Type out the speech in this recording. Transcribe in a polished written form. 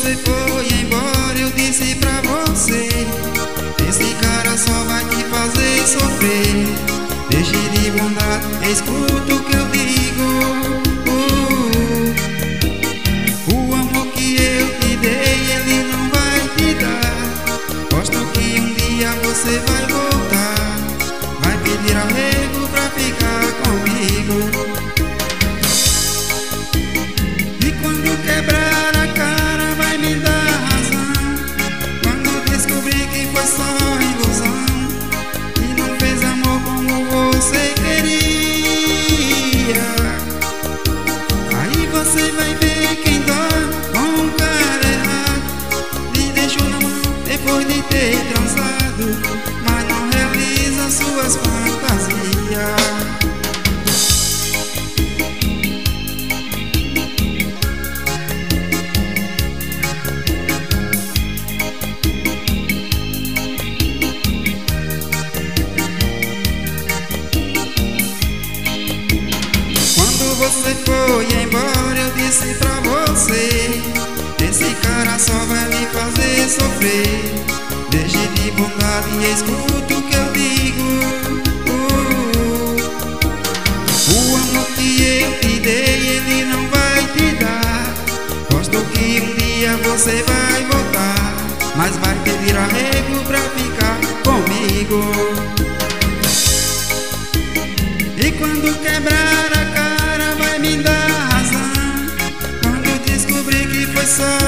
você foi embora, eu disse pra você: esse cara só vai te fazer sofrer. Deixe de bondade, escuta o que eu digo. O amor que eu te dei, ele não vai te dar. Gosto que um dia você vai voltar, vai pedir arrego pra ficar comigo. E quando quebrar a cara vai me dar razão, quando descobrir que foi só ilusão e não fez amor como você queria. Aí você vai ver quem dói com o cara errado. Me deixou na mão depois de ter transado, mas não realiza suas fantasias. Você foi embora, eu disse pra você: esse cara só vai me fazer sofrer. Deixe de bondade e escuta o que eu digo. O amor que eu te dei, ele não vai te dar. Gosto que um dia você vai voltar, mas vai pedir arrego pra ficar comigo. E quando quebrar a cara vai me dar razão, quando descobrir que foi só